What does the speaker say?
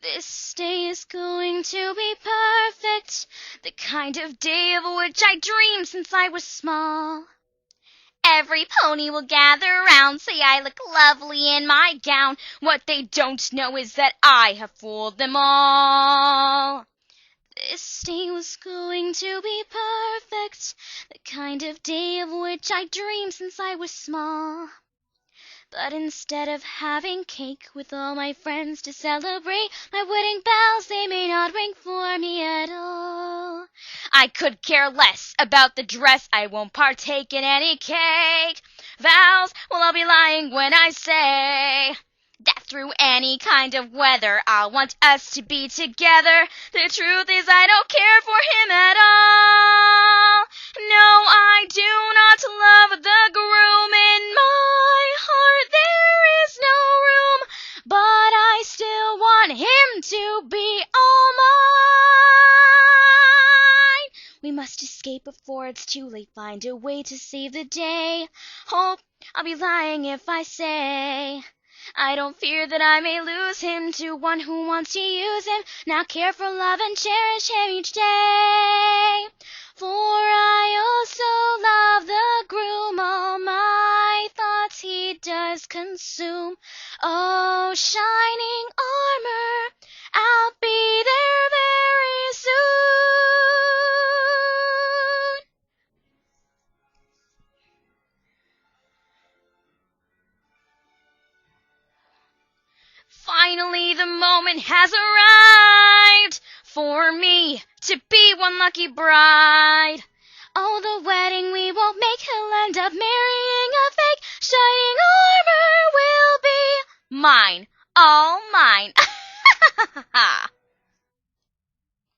This day is going to be perfect, the kind of day of which I dreamed since I was small. Every pony will gather round, say I look lovely in my gown. What they don't know is that I have fooled them all. This day was going to be perfect, the kind of day of which I dreamed since I was small. But instead of having cake with all my friends to celebrate my wedding bells, they may not ring for me at all. I could care less about the dress, I won't partake in any cake. Vows, well, I'll be lying when I say that through any kind of weather I'll want us to be together. The truth is I don't care for him at all. No, I do not love the groom. In my heart there is no room, but I still want him to be all mine. We must escape before it's too late, find a way to save the day. Hope I'll be lying if I say I don't fear that I may lose him to one who wants to use him, not care for love and cherish him each day. For I also love the groom, all my thoughts he does consume. Oh, shining armor, I'll be there very soon. Finally, the moment has arrived for me to be one lucky bride. Oh, the wedding we won't make, he'll end up marrying a fake. Shining armor will be mine, all mine.